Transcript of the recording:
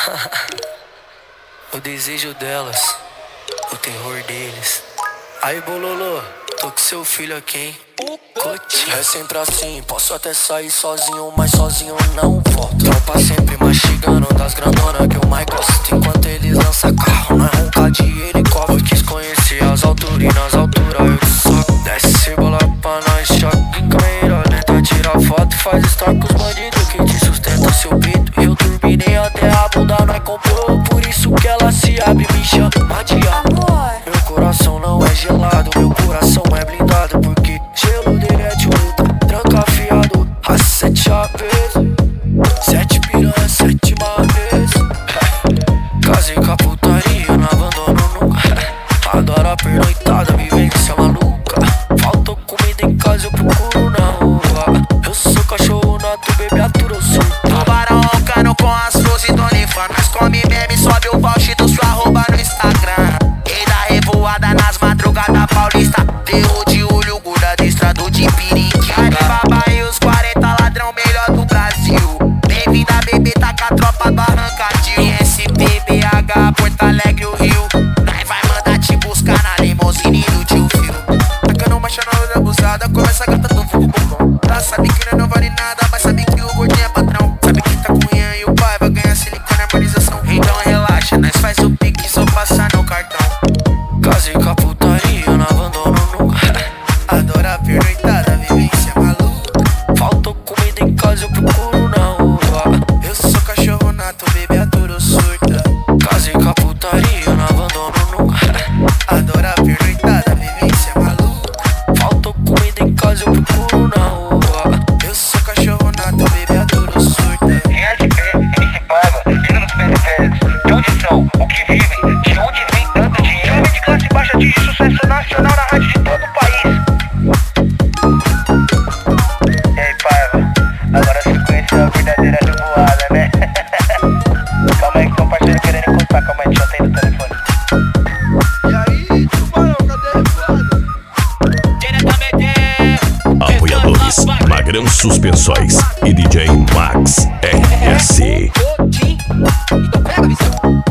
O desejo delas, o terror deles. Aí, bololô, tô com seu filho aqui, hein? É sempre assim, posso até sair sozinho, mas sozinho não volto. Tropa sempre mastigando das grandonas que eu mais gosto. Enquanto eles lançam carro, nós ronca de helicóptero. Quis conhecer as alturas e nas alturas eu te soco. Desce bola pra nós, choque em câmera lenta. Tira foto, faz story com os bandidos que te sustenta seu peito. Eu turbinei até a bunda, nós comprou. Por isso que ela se abre, me chama de amor. Meu coração não é gelado, meu coração é blindado. Porque gelo derrete o luta, tranca afiado. A 7 chaves, 7 piranha, 7 madres. Casei com a putaria, não abandono nunca. Adoro a pernoitada, vivência maluca. Faltou comida em casa, eu procuro na rua. Eu sou cachorro nato, bebê aturo, eu sou tubarão roncando com as flores do Onifan. Nós come meme, sobe o voucher do seu arroba no Instagram. Rei da revoada nas madrugadas paulista. Terror de olho, guarda de estrado de Piriquinha. Alibaba e os 40 ladrão melhor do Brasil. Bem-vinda, bebê, tá com a tropa do Arrancadil. SPBH, Porto Alegre, o Rio. Nós vai mandar te buscar na limousine do tio Fio. Tacando marcha na hora abusada, começa a gata do fogo bombom. Ela sabe que não vale nada, mas sabe que o gordinho é patrão. Sabe que tá com Ian e o pai vai ganhar silicone e harmonização. Então relaxa, nós faz o pique, só passar no cartão. Casei com a putaria, não abandono nunca. Adoro a pernoitada, vivência maluca. Faltou comida em casa, eu procuro na rua. Eu sou cachorro nato, bebê aturo surta. Casei com a putaria, não abandono nunca. Adoro a pernoitada, vivência maluca. Faltou comida em casa, eu procuro na rua. Eu sou cachorro nato, bebê aturo surta. Reage MC Paiva, chega nos periféricos. De onde são? O que vivem? De onde vem tanto dinheiro? De classe baixa de sucesso nacional na rádio de todo o país. E aí, Paiva, agora você conheceu a verdadeira revoada, né? Calma aí que tem um parceiro querendo encostar. Calma aí, deixa eu atender o telefone. E aí, tubarão, cadê a revoada? Apoiadores: Magrão Suspensóis e DJ Max RS. Então pega a visão.